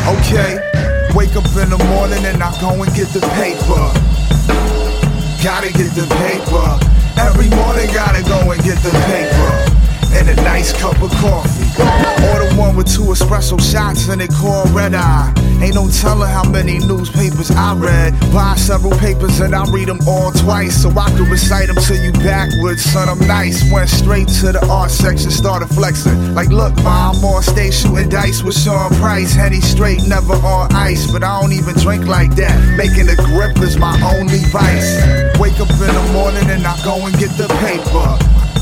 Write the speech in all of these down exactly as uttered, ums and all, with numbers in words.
Okay, wake up in the morning and I go and get the paper. Gotta get the paper. Every morning gotta go and get the paper. And a nice cup of coffee. Order one with two espresso shots and it called red eye. Ain't no telling how many newspapers I read. Buy several papers and I read them all twice, so I can recite them to you backwards. Son, I'm nice. Went straight to the art section, started flexing. Like, look, ma, I'm on stage shooting dice with Sean Price. Henny straight, never on ice, but I don't even drink like that. Making a grip is my only vice. Wake up in the morning and I go and get the paper.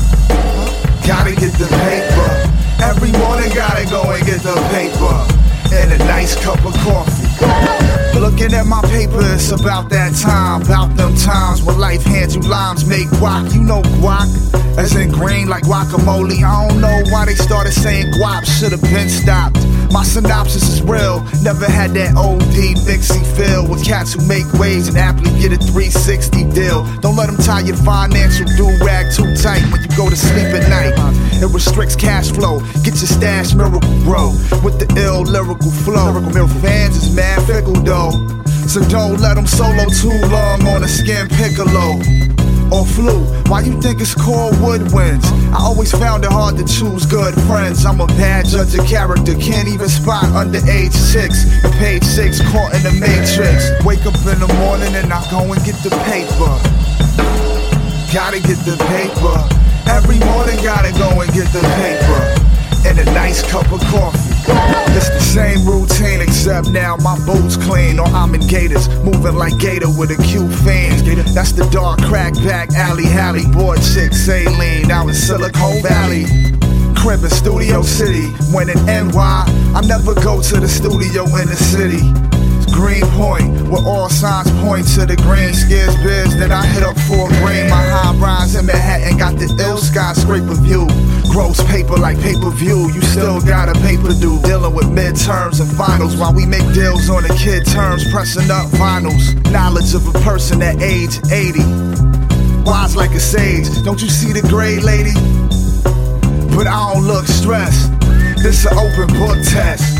Gotta get the paper. Every morning gotta go and get the paper. And a nice cup of coffee. Looking at my paper, it's about that time. About them times when life hands you limes, make guac. You know guac, as in green like guacamole. I don't know why they started saying guap, should've been stopped. My synopsis is real, never had that O D mixy feel. With cats who make waves and aptly get a three sixty deal. Don't let them tie your financial do-rag too tight when you go to sleep at night. It restricts cash flow, get your stash miracle grow. With the ill lyrical flow, fans is mad fickle though. So don't let them solo too long on a skin piccolo or flute. Why you think it's called woodwinds? I always found it hard to choose good friends. I'm a bad judge of character, can't even spot underage chicks. And page six, caught in the matrix. Wake up in the morning and I go and get the paper. Gotta get the paper. Every morning gotta go and get the paper. And a nice cup of coffee. It's the same routine except now my boots clean, or I'm in gators, moving like Gator with a cute fan. That's the dark crack back alley, Hallie, boy chick, saline out in Silicon Valley. Crib in Studio City, when in N Y, I never go to the studio in the city. It's Greenpoint, where all signs point to the green. Scares biz that I hit up for a green. My high rise in Manhattan got the ill skyscraper view. Gross paper like pay-per-view, you still got a paper due. Dealing with midterms and finals while we make deals on the kid terms, pressing up vinyls. Knowledge of a person at age eighty, wise like a sage. Don't you see the gray lady? But I don't look stressed. This an open book test.